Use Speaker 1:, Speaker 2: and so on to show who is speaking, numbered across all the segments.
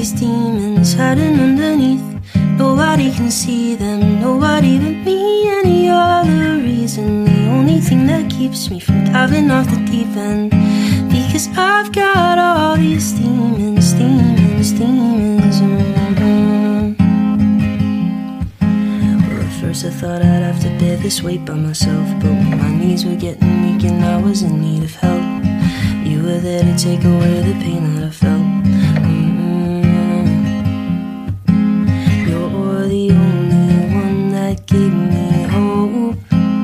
Speaker 1: these demons hiding underneath. Nobody can see them, nobody but me. Any other reason, the only thing that keeps me from diving off the deep end. Because I've got all these demons, demons, demons. Well, at first I thought I'd have to bear this weight by myself, but when my knees were getting weak and I was in need of help, you were there to take away the pain that I felt. You're the only one that gave me hope.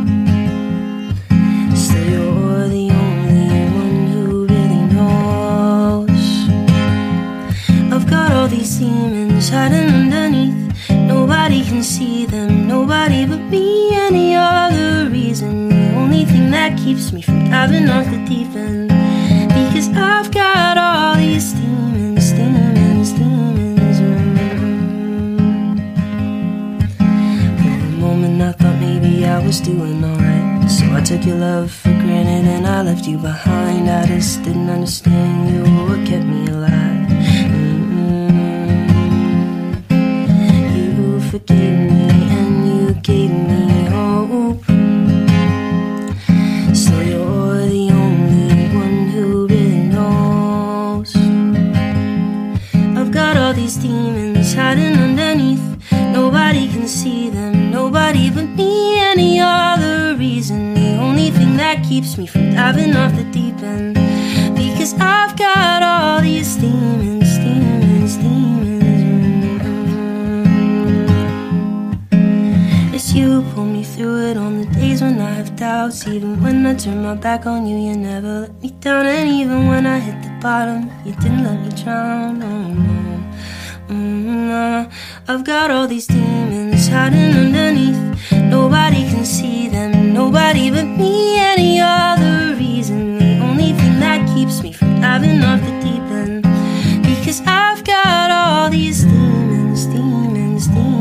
Speaker 1: Still, you're the only one who really knows. I've got all these demons hiding underneath. Nobody can see them, nobody but me. Any other reason, the only thing that keeps me from diving off the deep end. Because I've got all these demons, demons, demons. For a moment I thought maybe I was doing alright, so I took your love for granted and I left you behind. I just didn't understand you were what kept me alive. You forgave me and you gave me hope. So you're the only one who really knows. I've got all these demons hiding underneath. Nobody can see them, nobody but me. Any other reason, the only thing that keeps me from diving off the deep end. Because I've got all these demons, demons, demons. It's you pull me through it on the days when I have doubts. Even when I turn my back on you, you never let me down. And even when I hit the bottom, you didn't let me drown. I've got all these demons hiding underneath. Nobody can see them, nobody but me. Any other reason, the only thing that keeps me from diving off the deep end. Because I've got all these demons, demons, demons.